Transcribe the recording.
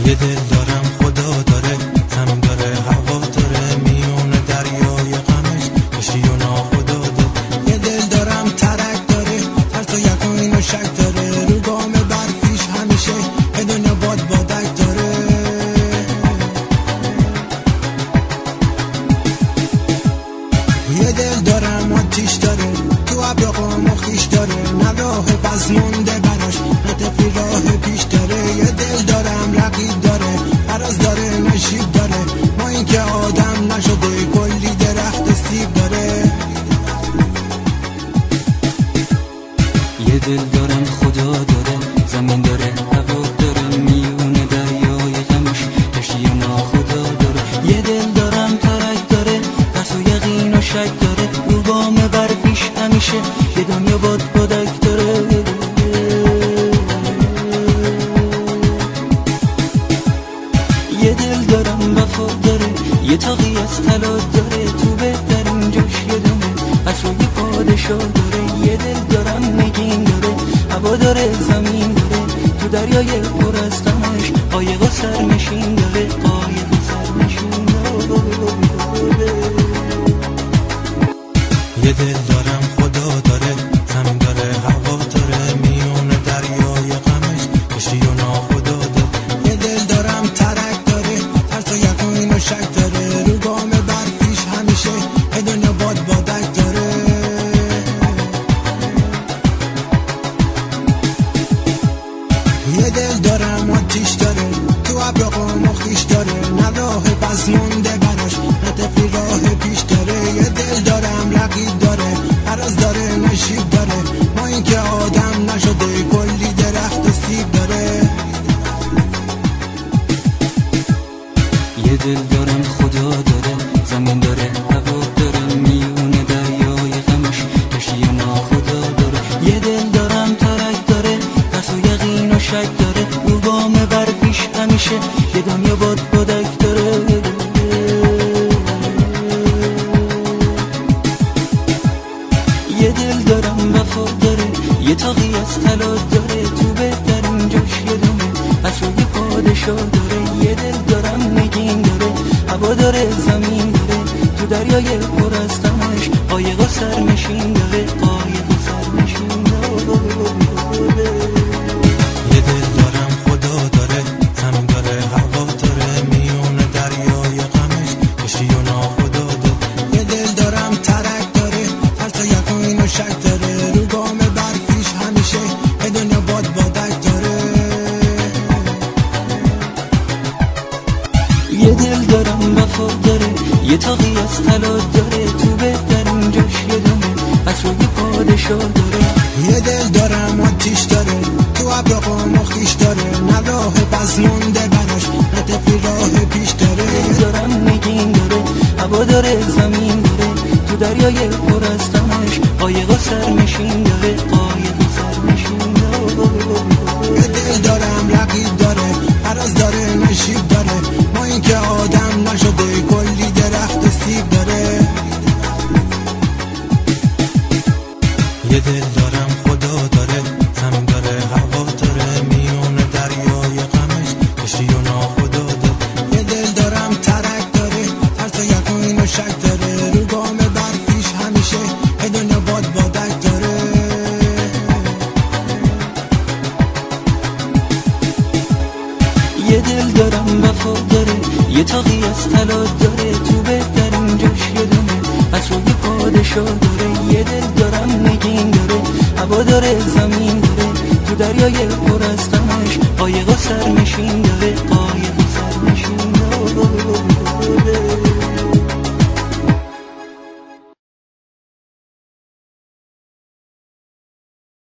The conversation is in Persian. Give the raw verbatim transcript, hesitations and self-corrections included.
یه دل دارم خدا داره، زمین داره هوا داره، میونه دریای غمش کشتی و ناخدا داره. یه دل دارم ترک داره، ترس و یقین و شک داره، رو گام برفیش همیشه یه دنیا باد بادک داره. یه دل دارم آتیش داره، تو ابر قوم و خیش داره، نه راه بز مونده براش، نه طفلی راه پیش داره. یه دل دارم رقیب داره، عرض داره نشیب داره، ما این که آدم نشده کلی درخت سیب داره. یه دل دارم خدا داره، زمین داره هوا داره، میونه دریای غمش کشتی و ناخدا داره. یه دل دارم ترک داره، ترس و یقین و شک داره، رو گام برفیش همیشه یه دنیا باد بادک داره. یه دل دارم وفا داره، یه تاقی از طلا داره، تو بهترین جاش یه دونه از روی پادشاه داره. یه دل دارم نگین داره، هوا داره زمین داره، تو دریای پر از غمش قایق و سرنشین داره، قایق و سرنشین داره. یه دل دارم خدا داره، زمین داره هوا داره، میونه دریای غمش کشتی و ناخدا داره. یه دل دارم ترک داره، ترس و یقین و شک داره، رو گام برفیش همیشه یه دنیا باد بادک داره. یه دل دارم آتیش داره، تو ابر قوم و خیش داره، نه راه بز مونده براش، نه طفلی راه پیش داره. یه دل دارم رقیب داره، عرض داره نشیب داره، ما این که آدم نشده کلی درخت سیب داره. یه دل دارم خدا داره، زمین داره هوا داره، میونه دریای غمش کشتی و ناخدا داره. یه دل دارم ترک داره، ترس و یقین و شک داره، رو گام برفیش همیشه یه دنیا باد بادک داره. یه دل دارم وفا داره، یه تاقی از طلا داره، تو بهترین جاش یه دونه از روی پادشاه داره. یه دل دارم نگین داره، هوا داره زمین داره، تو دریای پر از غمش قایق و سرنشین داره، قایق و سرنشین داره. یه دل دارم خدا داره، زمین داره هوا داره، میونه دریای غمش کشتی و ناخدا داره. یه دل دارم ترک داره، ترس و یقین و شک داره، رو گام برفیش همیشه یه دنیا باد بادک داره. یه دل دارم وفا داره، یه تاقی از طلا داره، تو بهترین جاش یه دونه از روی پادشاه داره. یه دل دارم آتیش داره، تو ابر قوم و خیش داره، نه راه بز مونده براش، نه طفلی راه پیش داره. دارم نگین داره، هوا داره زمین داره، تو دریای پر از غمش قایق و سرنشین داره، قایق و سرنشین داره. یه دل دارم رقیب داره، عرض داره نشیب داره، ما این که آدم نشده کلی درخت سیب داره. یه دل دارم خدا داره، زمین داره هوا داره، میونه دریای غمش کشتی و ناخدا داره. یه دل دارم ترک داره، ترس و یقین و شک داره، رو گام برفیش همیشه یه دنیا باد بادک داره. یه دل دارم وفا داره، یه تاقی از طلا داره، تو بهترین جاش یه دونه از روی پادشاه داره. یه دل دارم نگین داره، هوا داره زمین داره، تو دریای پر از غمش قایق و سرنشین داره، قایق و سرنشین داره.